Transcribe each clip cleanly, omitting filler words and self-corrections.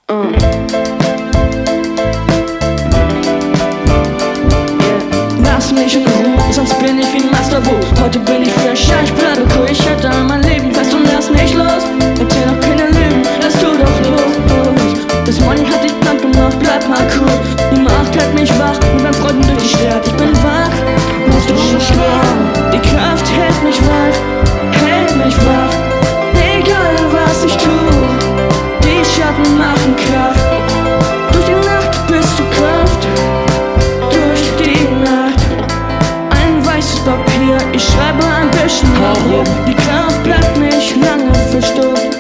Lass mich in Ruhe, sonst bin ich wie ein Masterwurf. Heute bin ich fresh, ja ich bleibe cool. Ich halte an mein Leben fest und lass mich los. Erzähl doch keine Lügen, lass du doch los. Das Money hat dich krank gemacht, bleib mal cool. Die Macht hält mich wach, mit meinen Freunden durch die Stadt. Ich bin wach, musst du schon schlafen. Die Kraft hält mich wach, hält mich wach. Egal was ich tue, die Schatten machen Krach. Durch die Nacht bist du Kraft, durch die Nacht. Ein weißes Papier, ich schreibe ein bisschen herum. Die Kraft bleibt nicht lange verstopft.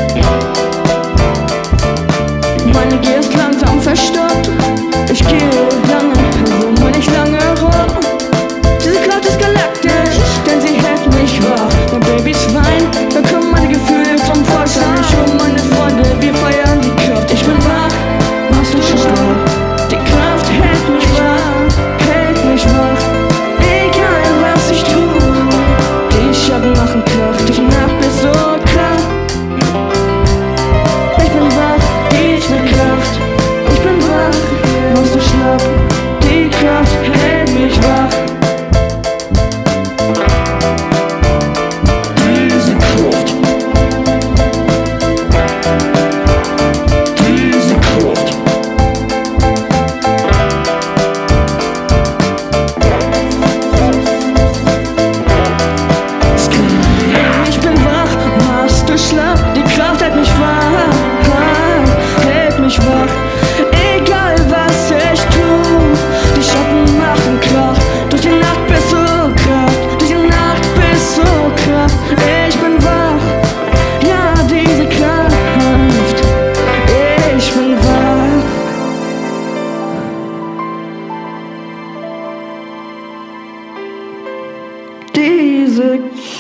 Meine Gier ist langsam verstopft. Ich gehe lange herum, wenn ich lange rum. Diese Kraft ist galaktisch, denn sie hält mich wach. Wenn Babys weinen, dann kommen meine Gefühle zum Vorschein. Ich und meine Freunde, wir feiern die Kraft. Ich bin wach, machst du schon schlafen. Die Kraft hält mich wach, hält mich wach. Egal was ich tue, die Schatten machen Kraft. Die Nacht ist so krass. Ich bin wach, ich will Kraft. Ich bin wach, machst du schlapp. Die Kraft hält mich wach. Diese Kraft. Diese Kraft. Ich bin wach, machst du schlapp. Die Kraft hält mich wach, hält mich wach. Egal was ich tu, die Schatten machen Krach. Durch die Nacht bist du Kraft, durch die Nacht bist du Kraft. Ich bin wach, ja diese Kraft. Ich bin wach. Diese